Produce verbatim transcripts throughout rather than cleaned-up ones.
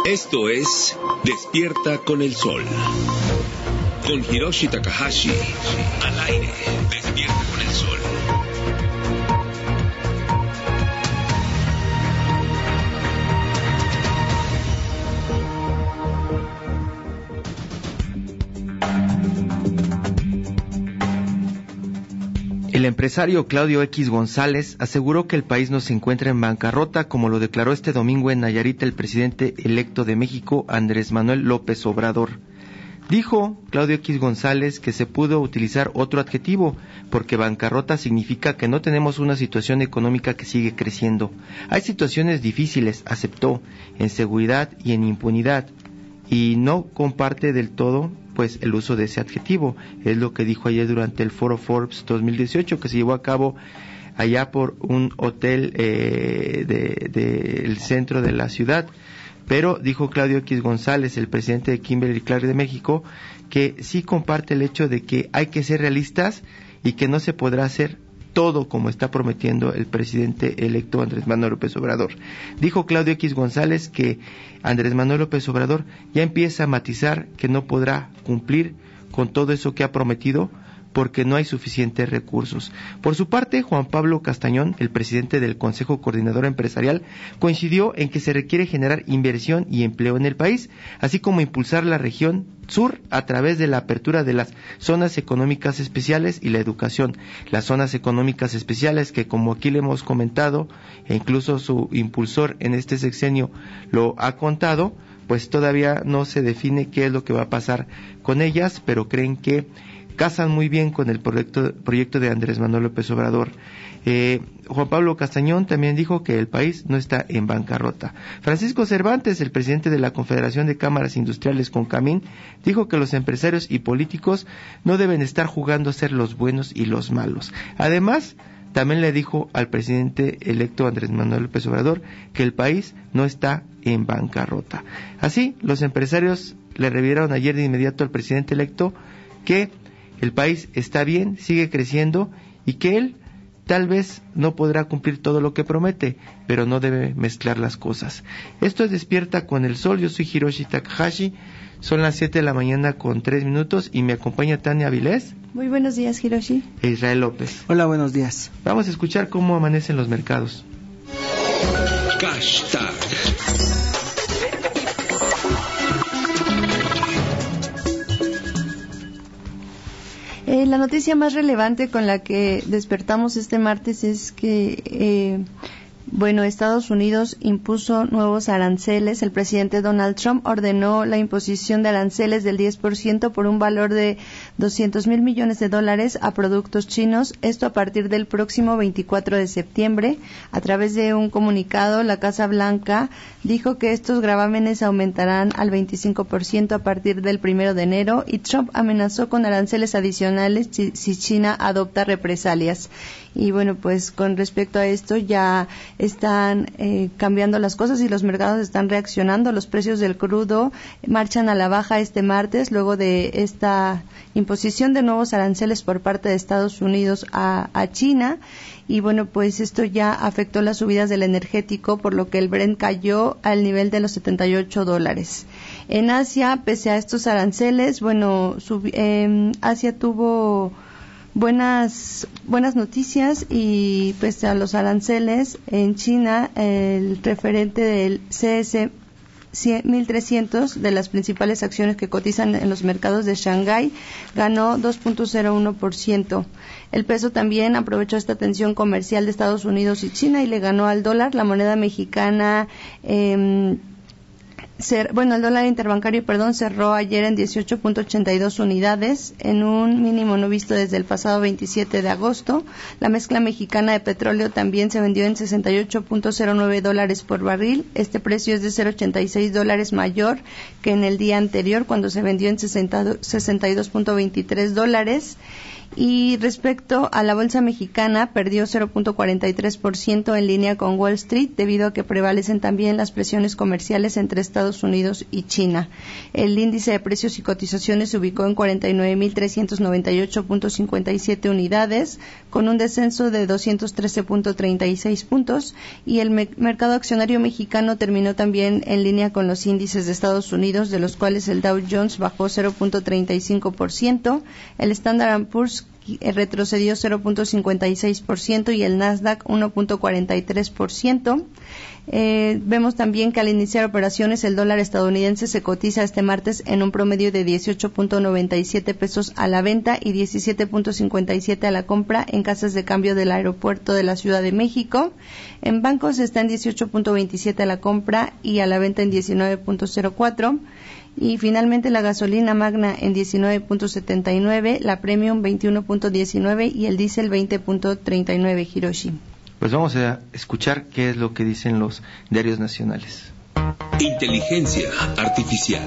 Esto es Despierta con el Sol. Con Hiroshi Takahashi. Al aire. Despierta con el Sol. El empresario Claudio X González aseguró que el país no se encuentra en bancarrota, como lo declaró este domingo en Nayarit el presidente electo de México, Andrés Manuel López Obrador. Dijo Claudio X González que se pudo utilizar otro adjetivo, porque bancarrota significa que no tenemos una situación económica que sigue creciendo. Hay situaciones difíciles, aceptó, en seguridad y en impunidad, y no comparte del todo pues el uso de ese adjetivo. Es lo que dijo ayer durante el Foro Forbes dos mil dieciocho, que se llevó a cabo allá por un hotel eh, del de, de centro de la ciudad. Pero dijo Claudio X González, el presidente de Kimberly-Clark de México, que sí comparte el hecho de que hay que ser realistas y que no se podrá hacer todo como está prometiendo el presidente electo Andrés Manuel López Obrador. Dijo Claudio X González que Andrés Manuel López Obrador ya empieza a matizar que no podrá cumplir con todo eso que ha prometido porque no hay suficientes recursos. Por su parte, Juan Pablo Castañón, el presidente del Consejo Coordinador Empresarial, coincidió en que se requiere generar inversión y empleo en el país, así como impulsar la región sur a través de la apertura de las zonas económicas especiales y la educación. Las zonas económicas especiales que, como aquí le hemos comentado, e incluso su impulsor en este sexenio lo ha contado, pues todavía no se define qué es lo que va a pasar con ellas, pero creen que casan muy bien con el proyecto, proyecto de Andrés Manuel López Obrador. Eh, Juan Pablo Castañón también dijo que el país no está en bancarrota. Francisco Cervantes, el presidente de la Confederación de Cámaras Industriales CONCAMIN, dijo que los empresarios y políticos no deben estar jugando a ser los buenos y los malos. Además, también le dijo al presidente electo Andrés Manuel López Obrador que el país no está en bancarrota. Así, los empresarios le reviraron ayer de inmediato al presidente electo que el país está bien, sigue creciendo y que él tal vez no podrá cumplir todo lo que promete, pero no debe mezclar las cosas. Esto es Despierta con el Sol. Yo soy Hiroshi Takahashi. Son las siete de la mañana con tres minutos y me acompaña Tania Avilés. Muy buenos días, Hiroshi. E Israel López. Hola, buenos días. Vamos a escuchar cómo amanecen los mercados. Hashtag. Eh, la noticia más relevante con la que despertamos este martes es que, eh, bueno, Estados Unidos impuso nuevos aranceles. El presidente Donald Trump ordenó la imposición de aranceles del diez por ciento por un valor de doscientos mil millones de dólares a productos chinos, esto a partir del próximo veinticuatro de septiembre. A través de un comunicado, la Casa Blanca dijo que estos gravámenes aumentarán al veinticinco por ciento a partir del primero de enero y Trump amenazó con aranceles adicionales si, si China adopta represalias. Y bueno, pues con respecto a esto ya están eh, cambiando las cosas y los mercados están reaccionando. Los precios del crudo marchan a la baja este martes luego de esta imposición de nuevos aranceles por parte de Estados Unidos a, a China. Y bueno, pues esto ya afectó las subidas del energético, por lo que el Brent cayó al nivel de los setenta y ocho dólares. En Asia, pese a estos aranceles, bueno, sub, eh, Asia tuvo buenas buenas noticias y pese a los aranceles, en China el referente del C S mil trescientos de las principales acciones que cotizan en los mercados de Shanghái ganó dos punto cero uno por ciento. El peso también aprovechó esta tensión comercial de Estados Unidos y China y le ganó al dólar. La moneda mexicana eh, Cer, bueno, el dólar interbancario, perdón, cerró ayer en dieciocho punto ochenta y dos unidades, en un mínimo no visto desde el pasado veintisiete de agosto. La mezcla mexicana de petróleo también se vendió en sesenta y ocho punto cero nueve dólares por barril. Este precio es de cero punto ochenta y seis dólares mayor que en el día anterior, cuando se vendió en sesenta, sesenta y dos punto veintitrés dólares. Y respecto a la bolsa mexicana, perdió cero punto cuarenta y tres por ciento en línea con Wall Street, debido a que prevalecen también las presiones comerciales entre Estados Unidos y China. El índice de precios y cotizaciones se ubicó en cuarenta y nueve mil trescientos noventa y ocho punto cincuenta y siete unidades, con un descenso de doscientos trece punto treinta y seis puntos, y el me- mercado accionario mexicano terminó también en línea con los índices de Estados Unidos, de los cuales el Dow Jones bajó cero punto treinta y cinco por ciento, el Standard and Poor's retrocedió cero punto cincuenta y seis por ciento y el Nasdaq uno punto cuarenta y tres por ciento. Eh, vemos también que al iniciar operaciones el dólar estadounidense se cotiza este martes en un promedio de dieciocho punto noventa y siete pesos a la venta y diecisiete punto cincuenta y siete a la compra en casas de cambio del aeropuerto de la Ciudad de México. En bancos está en dieciocho punto veintisiete a la compra y a la venta en diecinueve punto cero cuatro. Y finalmente la gasolina magna en diecinueve punto setenta y nueve, la premium veintiuno punto diecinueve y el diésel veinte punto treinta y nueve, Hiroshi. Pues vamos a escuchar qué es lo que dicen los diarios nacionales. Inteligencia artificial.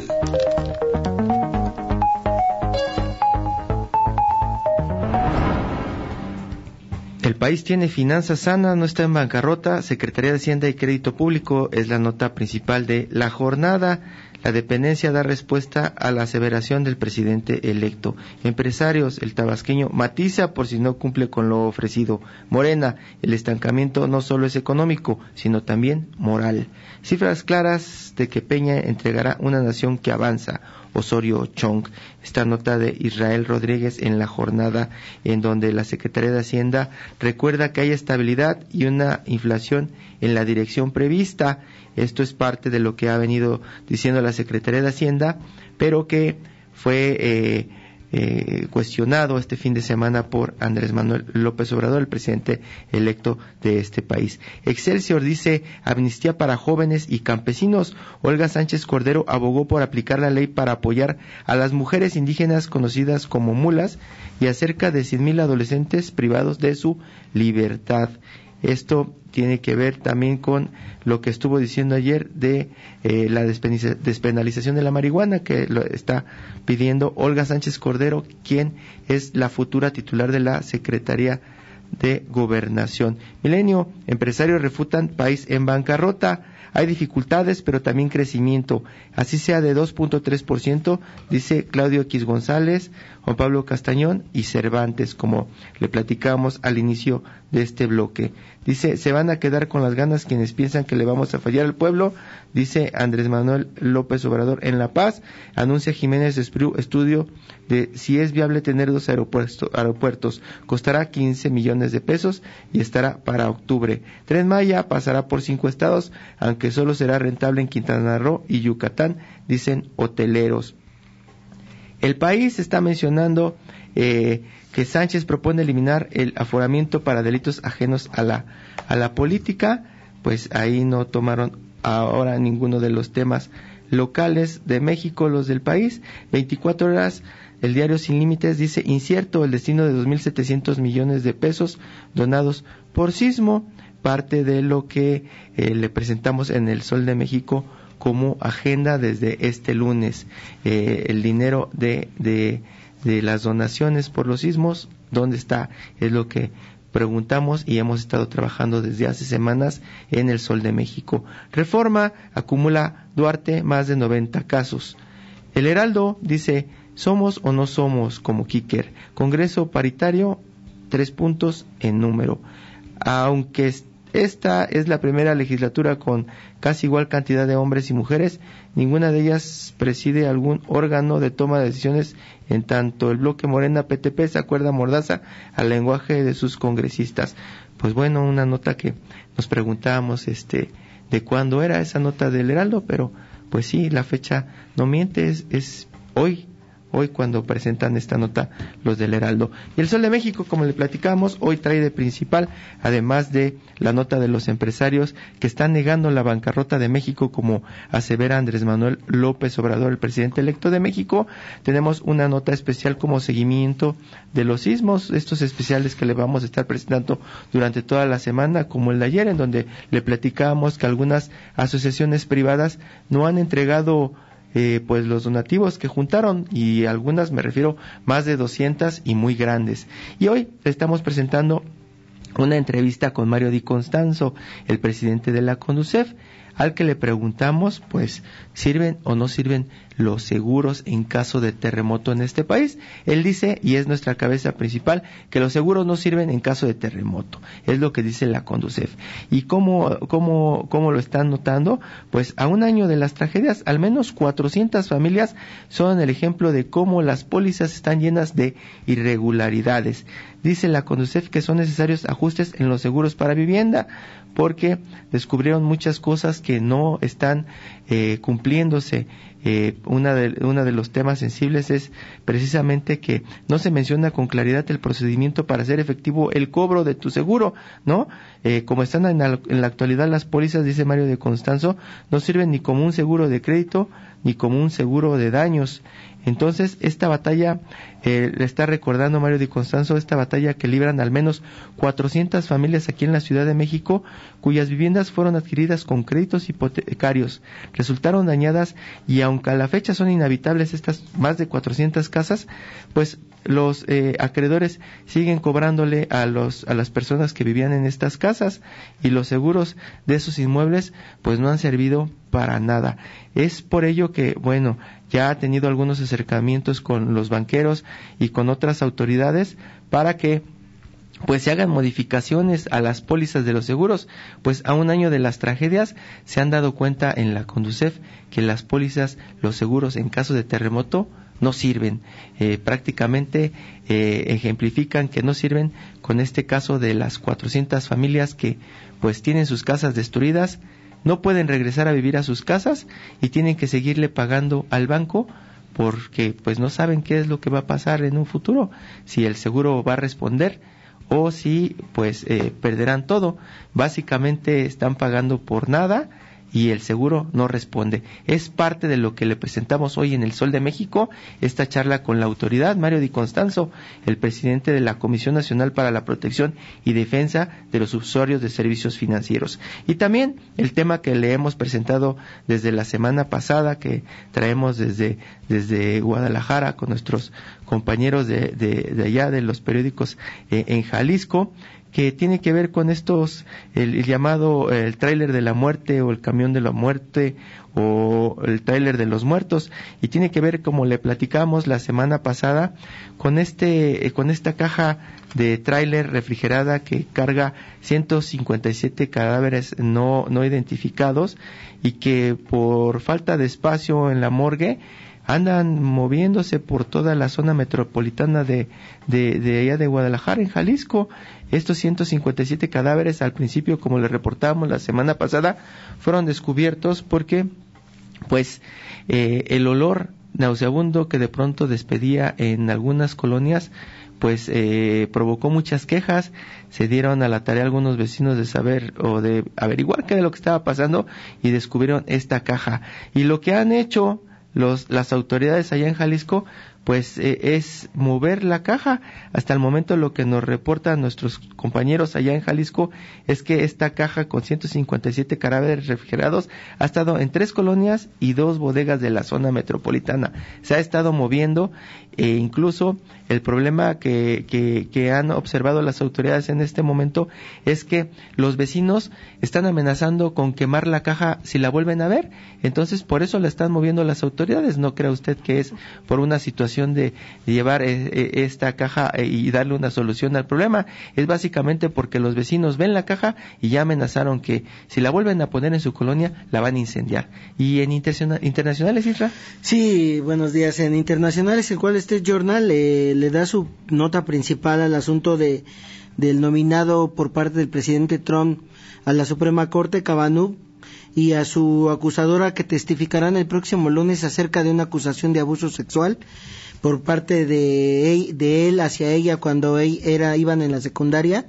El país tiene finanzas sanas, no está en bancarrota. Secretaría de Hacienda y Crédito Público es la nota principal de la jornada. La dependencia da respuesta a la aseveración del presidente electo. Empresarios, el tabasqueño matiza por si no cumple con lo ofrecido. Morena, el estancamiento no solo es económico, sino también moral. Cifras claras de que Peña entregará una nación que avanza. Osorio Chong. Esta nota de Israel Rodríguez en la jornada, en donde la Secretaría de Hacienda recuerda que hay estabilidad y una inflación en la dirección prevista. Esto es parte de lo que ha venido diciendo la Secretaría de Hacienda, pero que fue eh, eh, cuestionado este fin de semana por Andrés Manuel López Obrador, el presidente electo de este país. Excelsior dice amnistía para jóvenes y campesinos. Olga Sánchez Cordero abogó por aplicar la ley para apoyar a las mujeres indígenas conocidas como mulas y a cerca de cien mil adolescentes privados de su libertad. Esto tiene que ver también con lo que estuvo diciendo ayer de eh, la despenalización de la marihuana, que lo está pidiendo Olga Sánchez Cordero, quien es la futura titular de la Secretaría de Gobernación. Milenio, empresarios refutan país en bancarrota. Hay dificultades, pero también crecimiento. Así sea de dos punto tres por ciento, dice Claudio X González, Juan Pablo Castañón y Cervantes, como le platicamos al inicio de este bloque. Dice, se van a quedar con las ganas quienes piensan que le vamos a fallar al pueblo, dice Andrés Manuel López Obrador en La Paz. Anuncia Jiménez Espriu estudio de si es viable tener dos aeropuertos, aeropuertos. Costará quince millones de pesos y estará para octubre. Tren Maya pasará por cinco estados, aunque solo será rentable en Quintana Roo y Yucatán, dicen hoteleros. El País está mencionando eh, que Sánchez propone eliminar el aforamiento para delitos ajenos a la a la política. Pues ahí no tomaron ahora ninguno de los temas locales de México, los del País. veinticuatro horas, el diario Sin Límites dice, incierto el destino de dos mil setecientos millones de pesos donados por Sismo, parte de lo que eh, le presentamos en el Sol de México como agenda desde este lunes. Eh, el dinero de, de, de las donaciones por los sismos, ¿dónde está? Es lo que preguntamos y hemos estado trabajando desde hace semanas en el Sol de México. Reforma, acumula Duarte más de noventa casos. El Heraldo dice, somos o no somos como Kicker. Congreso paritario, tres puntos en número. Aunque esta es la primera legislatura con casi igual cantidad de hombres y mujeres, ninguna de ellas preside algún órgano de toma de decisiones, en tanto el bloque Morena P T P se acuerda mordaza al lenguaje de sus congresistas. Pues bueno, una nota que nos preguntábamos este de cuándo era esa nota del Heraldo, pero pues sí, la fecha no miente, es, es hoy. Hoy cuando presentan esta nota los del Heraldo. Y el Sol de México, como le platicamos, hoy trae de principal, además de la nota de los empresarios que están negando la bancarrota de México, como asevera Andrés Manuel López Obrador, el presidente electo de México, tenemos una nota especial como seguimiento de los sismos, estos especiales que le vamos a estar presentando durante toda la semana, como el de ayer, en donde le platicábamos que algunas asociaciones privadas no han entregado eh, pues los donativos que juntaron, y algunas me refiero más de doscientas y muy grandes. Y hoy estamos presentando una entrevista con Mario Di Constanzo, el presidente de la CONDUCEF, al que le preguntamos, pues, ¿sirven o no sirven los seguros en caso de terremoto en este país? Él dice, y es nuestra cabeza principal, que los seguros no sirven en caso de terremoto. Es lo que dice la CONDUCEF. ¿Y cómo, cómo, cómo lo están notando? Pues a un año de las tragedias, al menos cuatrocientas familias son el ejemplo de cómo las pólizas están llenas de irregularidades. Dice la CONDUCEF que son necesarios ajustes en los seguros para vivienda, porque descubrieron muchas cosas que no están eh, cumpliéndose. Eh, una de, una de los temas sensibles es precisamente que no se menciona con claridad el procedimiento para hacer efectivo el cobro de tu seguro, ¿no? Eh, como están en la, en la actualidad las pólizas, dice Mario de Constanzo, no sirven ni como un seguro de crédito ni como un seguro de daños. Entonces, esta batalla, eh, le está recordando Mario Di Constanzo, esta batalla que libran al menos cuatrocientas familias aquí en la Ciudad de México, cuyas viviendas fueron adquiridas con créditos hipotecarios, resultaron dañadas, y aunque a la fecha son inhabitables estas más de cuatrocientas casas, pues los eh, acreedores siguen cobrándole a los a las personas que vivían en estas casas, y los seguros de esos inmuebles pues no han servido para nada. Es por ello que, bueno, ya ha tenido algunos acercamientos con los banqueros y con otras autoridades para que pues se hagan modificaciones a las pólizas de los seguros, pues a un año de las tragedias se han dado cuenta en la CONDUCEF que las pólizas, los seguros en caso de terremoto no sirven. Eh, prácticamente eh, ejemplifican que no sirven con este caso de las cuatrocientas familias que pues tienen sus casas destruidas, no pueden regresar a vivir a sus casas y tienen que seguirle pagando al banco porque pues no saben qué es lo que va a pasar en un futuro, si el seguro va a responder o si pues eh, perderán todo. Básicamente están pagando por nada y el seguro no responde. Es parte de lo que le presentamos hoy en El Sol de México, esta charla con la autoridad, Mario Di Constanzo, el presidente de la Comisión Nacional para la Protección y Defensa de los Usuarios de Servicios Financieros. Y también el tema que le hemos presentado desde la semana pasada, que traemos desde, desde Guadalajara con nuestros compañeros de, de, de allá de los periódicos eh, en Jalisco, que tiene que ver con estos, el, el llamado el tráiler de la muerte o el camión de la muerte o el tráiler de los muertos, y tiene que ver, como le platicamos la semana pasada, con este, eh, con esta caja de tráiler refrigerada que carga ciento cincuenta y siete cadáveres no, no identificados, y que por falta de espacio en la morgue andan moviéndose por toda la zona metropolitana de, de, de allá de Guadalajara, en Jalisco. Estos ciento cincuenta y siete cadáveres, al principio, como les reportábamos la semana pasada, fueron descubiertos porque, pues, eh, el olor nauseabundo que de pronto despedía en algunas colonias, pues eh, provocó muchas quejas. Se dieron a la tarea algunos vecinos de saber o de averiguar qué era lo que estaba pasando y descubrieron esta caja. Y lo que han hecho Los, las autoridades allá en Jalisco, pues eh, es mover la caja. Hasta el momento lo que nos reportan nuestros compañeros allá en Jalisco es que esta caja con ciento cincuenta y siete cadáveres refrigerados ha estado en tres colonias y dos bodegas de la zona metropolitana. Se ha estado moviendo, e incluso el problema que, que, que han observado las autoridades en este momento es que los vecinos están amenazando con quemar la caja si la vuelven a ver. Entonces, por eso la están moviendo las autoridades. No crea usted que es por una situación de, de llevar eh, esta caja eh, y darle una solución al problema. Es básicamente porque los vecinos ven la caja y ya amenazaron que si la vuelven a poner en su colonia, la van a incendiar. ¿Y en interna- internacionales, Isra? Sí, buenos días. En internacionales, el Wall Street Journal eh, le da su nota principal al asunto de del nominado por parte del presidente Trump a la Suprema Corte, Kavanaugh, y a su acusadora, que testificarán el próximo lunes acerca de una acusación de abuso sexual por parte de él, de él hacia ella cuando él era iban en la secundaria.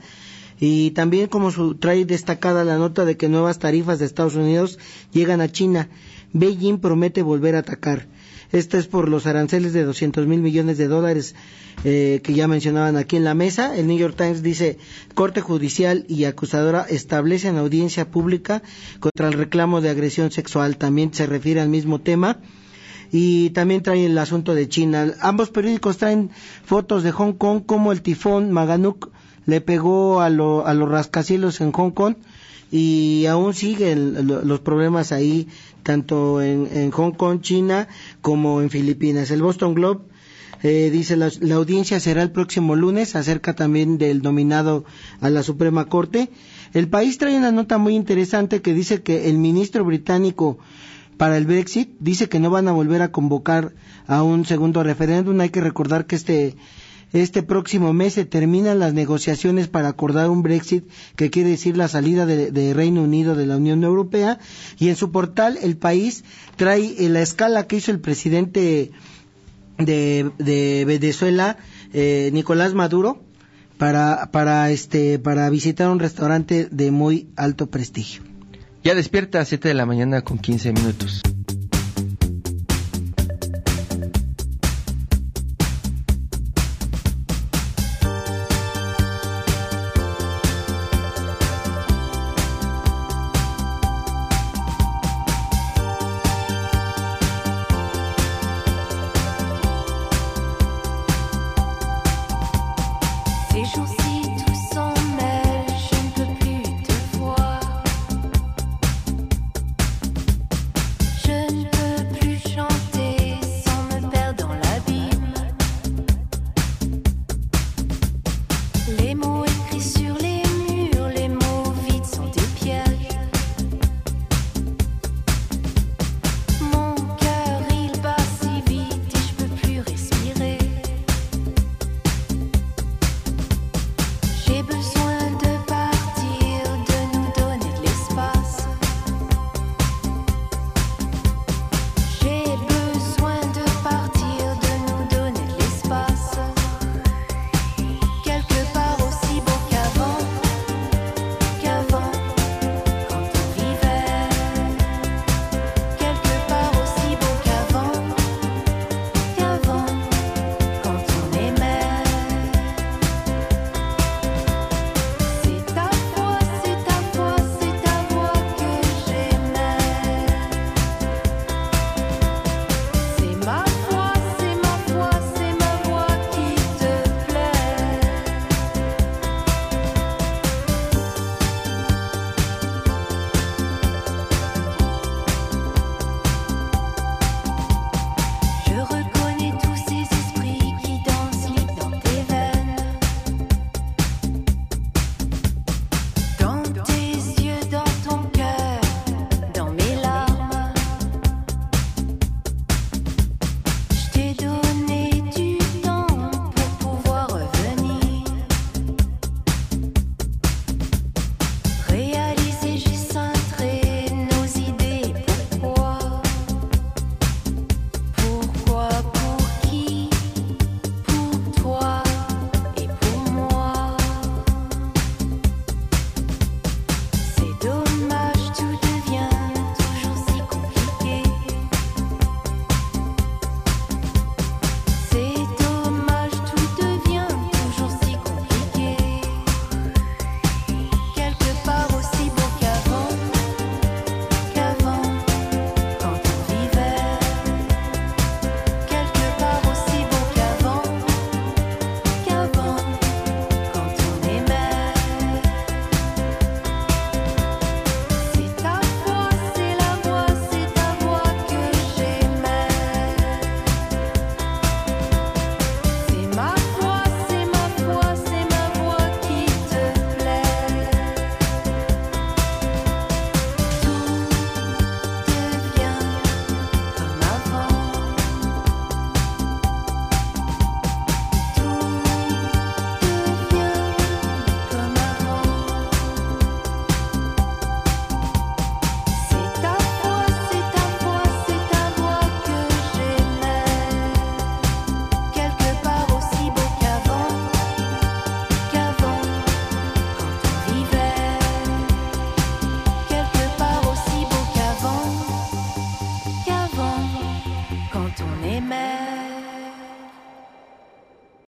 Y también, como su, trae destacada la nota de que nuevas tarifas de Estados Unidos llegan a China. Beijing promete volver a atacar. Esto es por los aranceles de doscientos mil millones de dólares eh, que ya mencionaban aquí en la mesa. El New York Times dice: Corte Judicial y acusadora establecen audiencia pública contra el reclamo de agresión sexual. También se refiere al mismo tema. y también traen el asunto de China. Ambos periódicos traen fotos de Hong Kong, como el tifón Maganuk le pegó a, lo, a los rascacielos en Hong Kong, y aún siguen los problemas ahí, tanto en, en Hong Kong, China, como en Filipinas. El Boston Globe eh, dice la, la audiencia será el próximo lunes, acerca también del nominado a la Suprema Corte. El País trae una nota muy interesante que dice que el ministro británico para el Brexit dice que no van a volver a convocar a un segundo referéndum. Hay que recordar que este Este próximo mes se terminan las negociaciones para acordar un Brexit, que quiere decir la salida de, de Reino Unido de la Unión Europea, y en su portal El País trae la escala que hizo el presidente de, de Venezuela, eh, Nicolás Maduro, para, para, este, para visitar un restaurante de muy alto prestigio. Ya despierta a siete de la mañana con quince minutos.